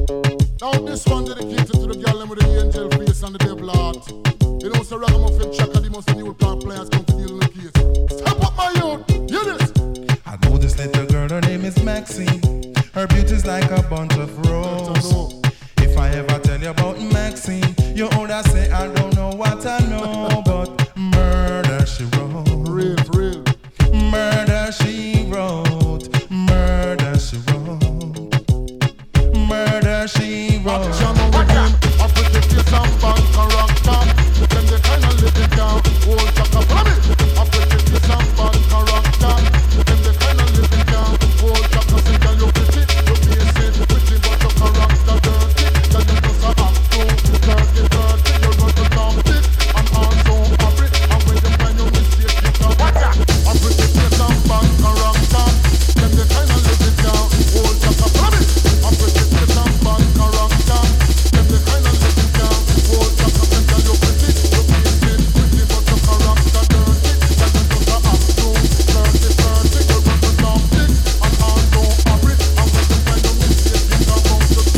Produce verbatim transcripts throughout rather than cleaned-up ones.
Now this one dedicated to the girl with the angel face and the devil heart. You know, so Ragamuffin Chaka, the most new car players come to deal in the case. Step up my youth, hear this. I know this little girl, her name is Maxine. Her beauty's like a bunch of roses. If I ever tell you about Maxine, you older say I don't know what I know, but murder she wrote. Real, real. Murder she wrote. Murder she wrote. Murder she wrote. Action with him, I pretty face and bad character. Then they kind of live it down. Old Chaka, follow me. I pretty face and bad character. Then they kind of live it down. Old Chaka, say girl you pretty, you face it pretty, but your character dirty. Then you just a act too dirty, dirty. You run to dump it and also have it. And when you find your mistake, you can watch that. I pretty face and bad character. Then they kind of live it down. Old Chaka, follow me. I pretty face and bad character. Then they kind of live it down. Old Chaka, say girl you pretty, you face it pretty, but your character dirty. Then you just a act too dirty, dirty. You run to dump it and also have it. And when you find your mistake, you can bounce to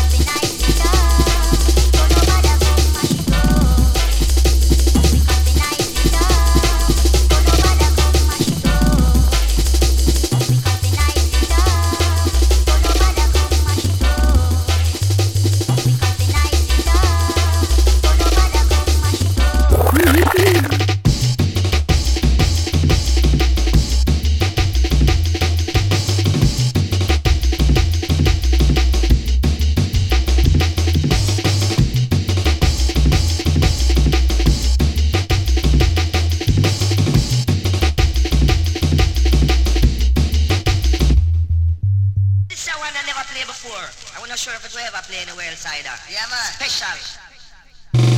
This is one I never played before. I'm not sure if it will ever play anywhere else either. Yeah, man. Special.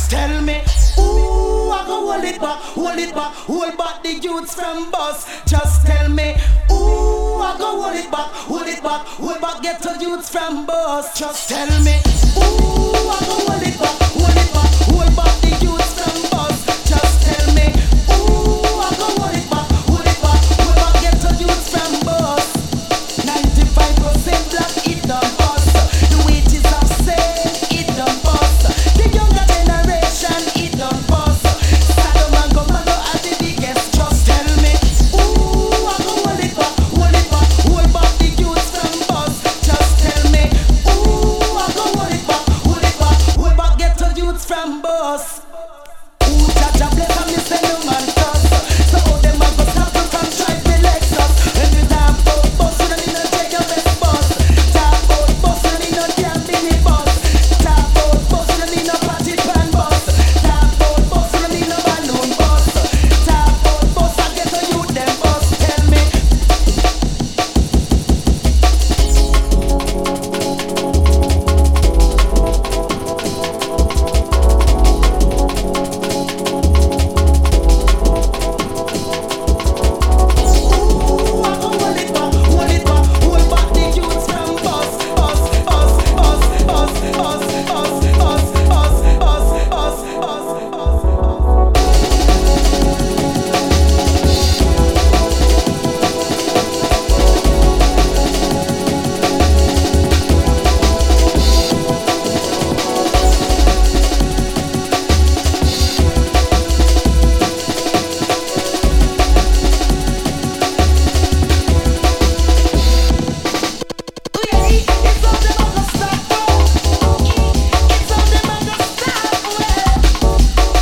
Just tell me, ooh, I go hold it back, hold it back, hold back the youths from bus. Just tell me, ooh, I go hold it back, hold it back, hold back get to youths from bus. Just tell me, ooh, I go hold it back, hold it back, hold back the youths from bus. Just tell me, ooh, I go hold it back, hold it back, hold back get to youths from bus. ninety-five percent black, it done bust. The wages of sale, it done bust. The younger generation, it done bust. Saddam and Commando are the biggest. Just tell me, ooh, I go hold it back, hold it back, hold back the youths from bus. Just tell me, ooh, I go hold it back, hold it back, hold back get to youths from bus. Ooh, Jaja bless and me say no man trust. So all them a go stop to come drive the Lexus. When we talk about bus, we don't need no take your best bus. Talk about bus, we don't need no damn mini bus. Talk about bus, we don't need no party pan bus. Talk about bus, we don't need no balloon bus. Talk about bus, I get to you them bus. Tell me. Ooh, I go hold it back, hold it back, hold back the youths from bus, bus, bus, bus, bus, bus, bus, bus, bus, bus, bus, bus, bus. It's all them a go stop. It's all them a go stop.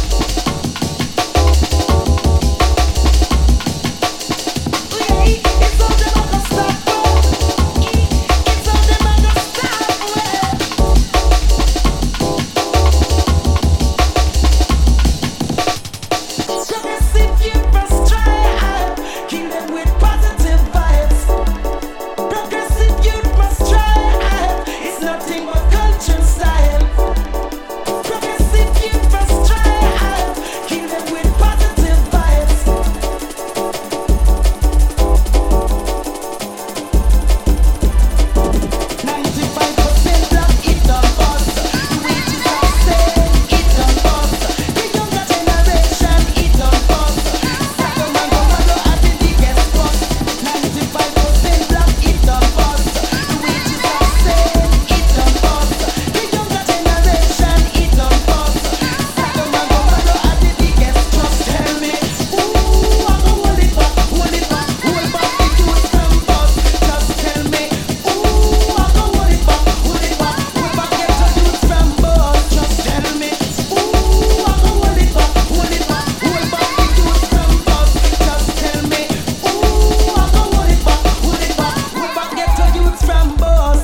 It's all them a go stop. It's all them a go stop. Progressive youth must try, kill them with positive vibes. Progressive youth must try, it's nothing but culture style. Progressive youth must try, kill them with positive vibes. ninety-five percent black, it done bust. The wages of sale, it done bust. The younger generation, it done bust. Saddam and Commando are the biggest bust. ninety-five percent black, it done bust. The wages of sale, it done bust. The younger generation, it done bust. Saddam and Commando are the biggest. Just tell me, ooh, I go hold it back, hold it back, hold back the youths from bus. Just tell me, ooh, I go hold it back, hold it back, hold back get to youths from bus. Just tell me, ooh, I go hold it back, hold it back, hold back the youths from bus. Just tell me, ooh, I go hold it back, hold it back, hold back get to youths from bus.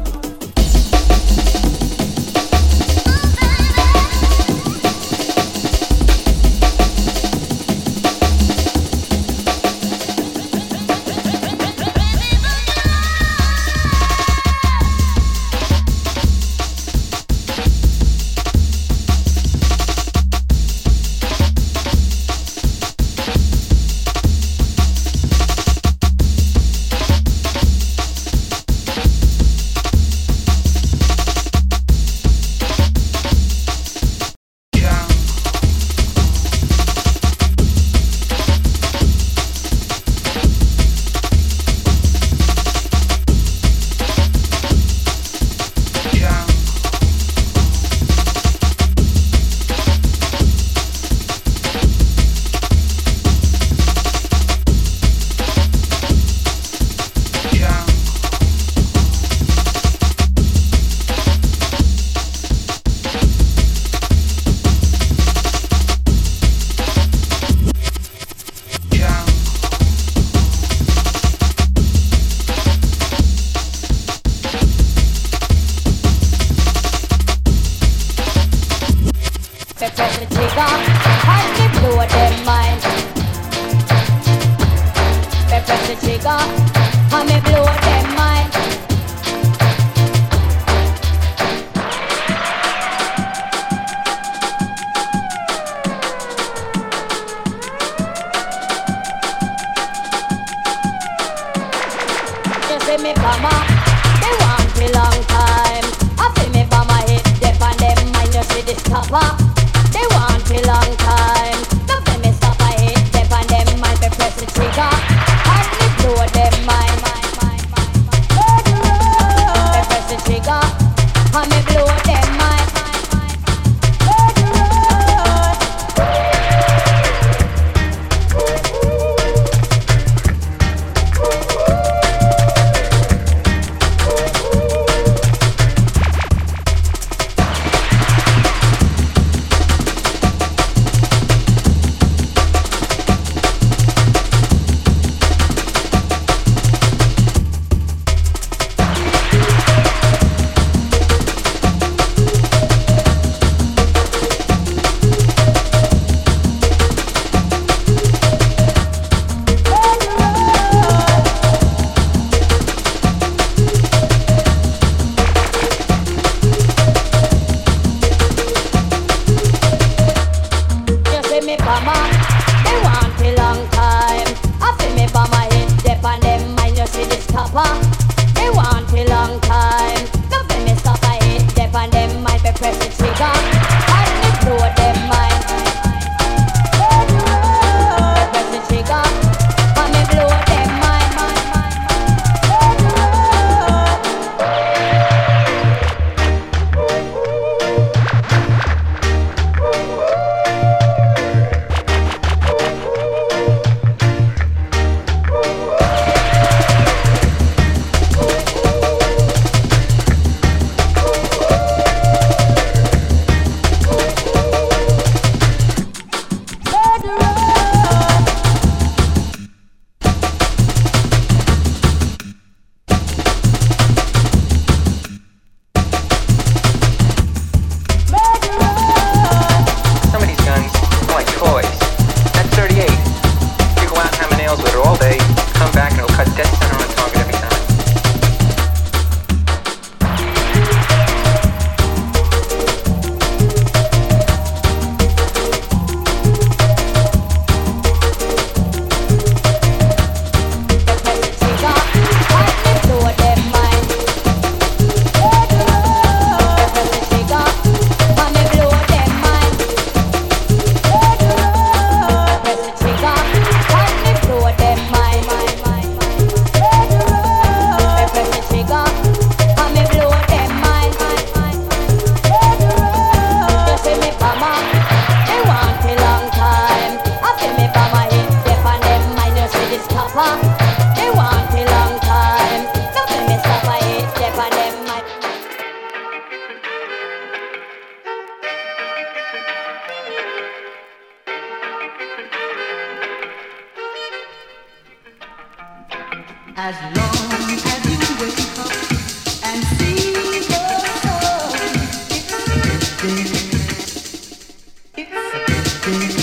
Press the trigger, and me blow them mind. Press the trigger, and me blow them mind. bomber. They want me long time. I feel me for my hit, dip on them mind, you see this copper. They want me long time. Don't feel me stop I hit, dip on them mind, they press the trigger. And me blow them mind, mind, mind, mind, mind. They press the trigger, and me blow them mind, mind, mind, As long as you wake up and see the sun, it's a good day. It's a good day.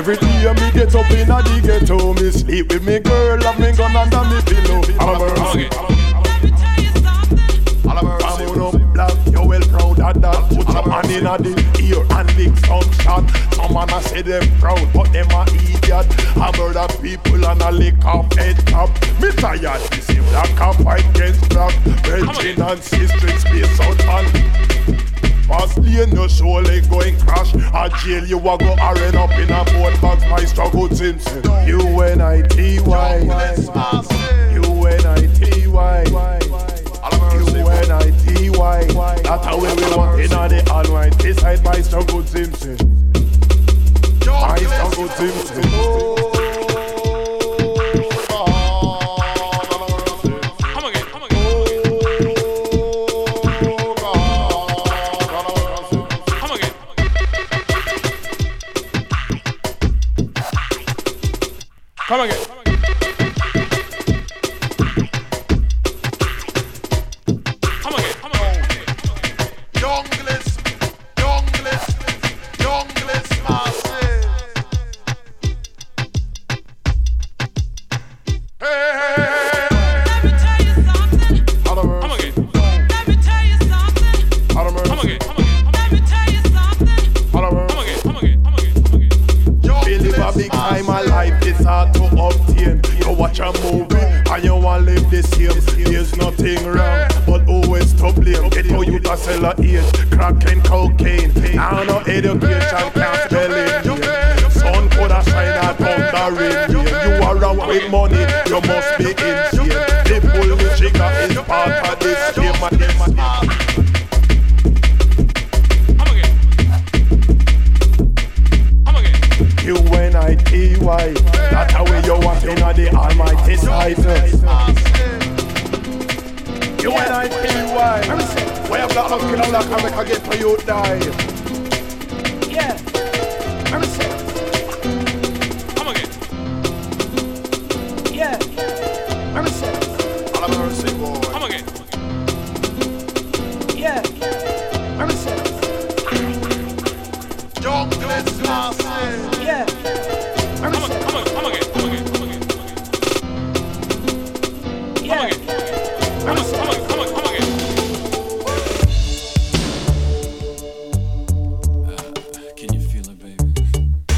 Every day me get up in a the ghetto, me sleep with me girl, have me gun under me pillow. Have a mercy. I'm on black, you well proud of that. Put some man in a the ear and lick some shot. Some man a say them proud, but them a idiot. I murder people and a lick off head top. Me tired, me see black and white against black. Virgin and sister, space out and fast lane, no surely going crash. A jail you a go iron up in a boat box. My struggle Simpson. U N I T Y. U N I T Y. U N I T Y. That's how we want in the almighty side. My struggle Simpson. My struggle Simpson. Come again. Come again. Come again. Youngless, youngless, youngless masses. Hey, hey, hey. Let me tell you something. Come again. Let me tell you something. Come again. Come again. Let me tell you something. Come again. Come again. Come again. Come again. Believe a big time of life is hard to obtain. You watch a movie and you want to live the same. There's nothing wrong, but always to blame. Get how you to sell a age, crack and cocaine. Now no education can't spell it. Sun could have shine out on the rain. You are around with money, you must be insane. The pull the trigger is part of this game. U N I T Y. That's how we you want in the almighty sight. U N I T Y. Where you black man kill a black and make a get to you die. Yeah. Come again. Yeah. All mercy, boy. Come again. Yeah. Youngless masses. Yeah. Come again. Come again. Come again. Come again. Come again. Yeah. Come again. Come again. Come again. Come again. Uh, can you feel it, baby?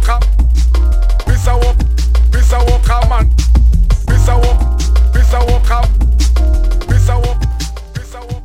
Walker. Mister Walker. Mister Walker man. Mister Walker. Mister Walker. Mister Walker. Mister Walker.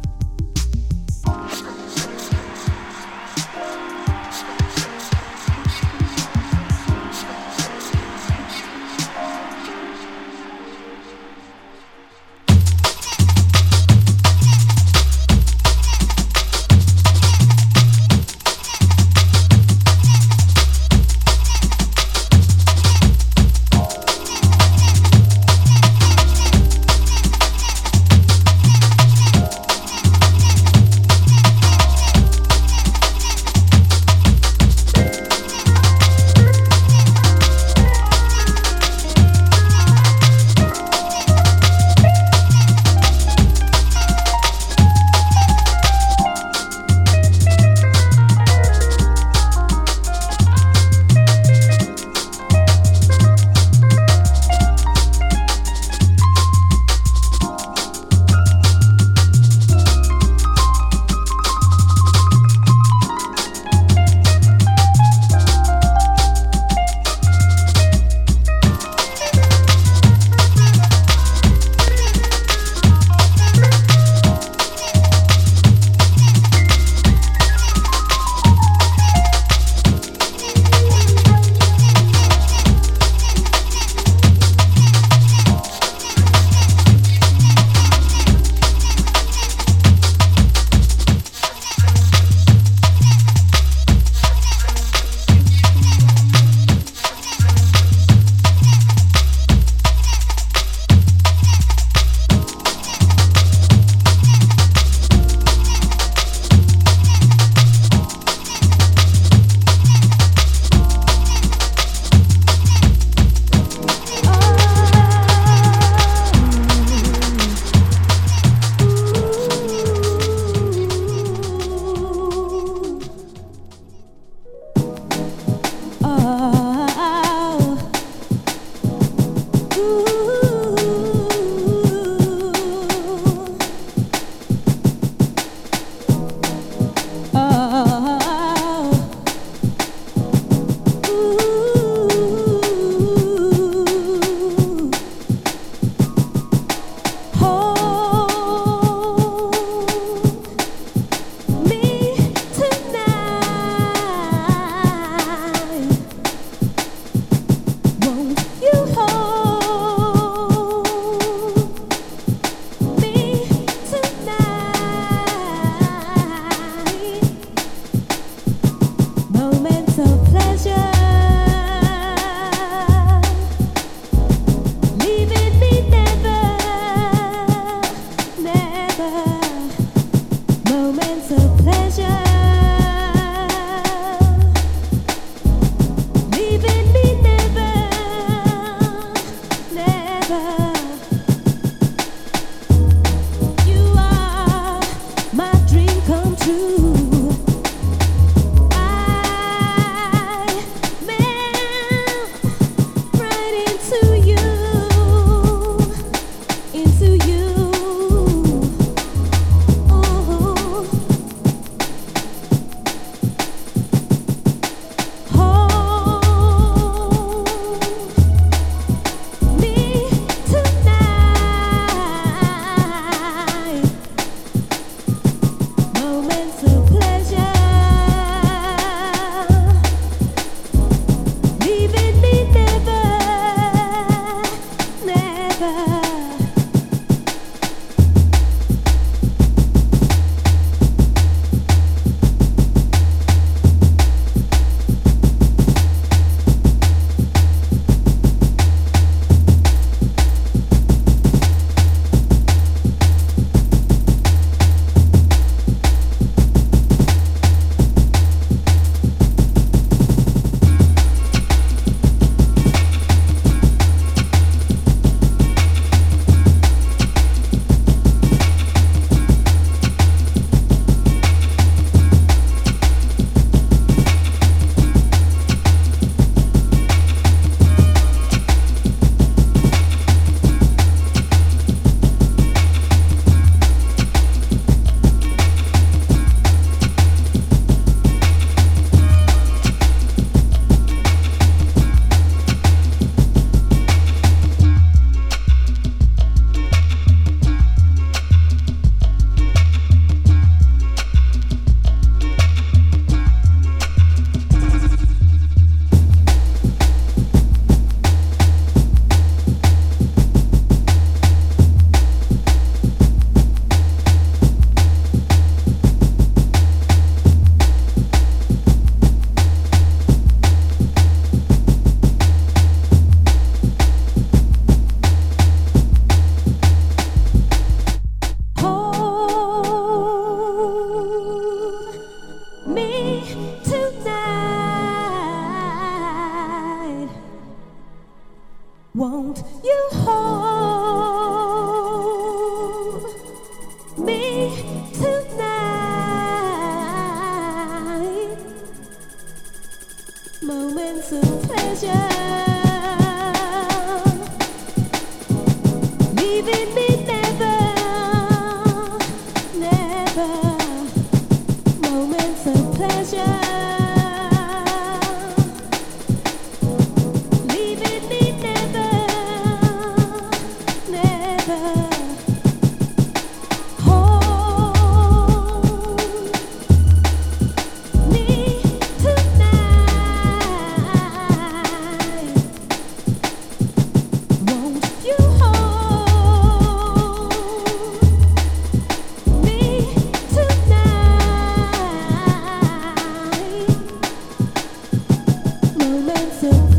Won't you hold me tonight? Moments of pleasure, leaving me never, never. Moments of pleasure. So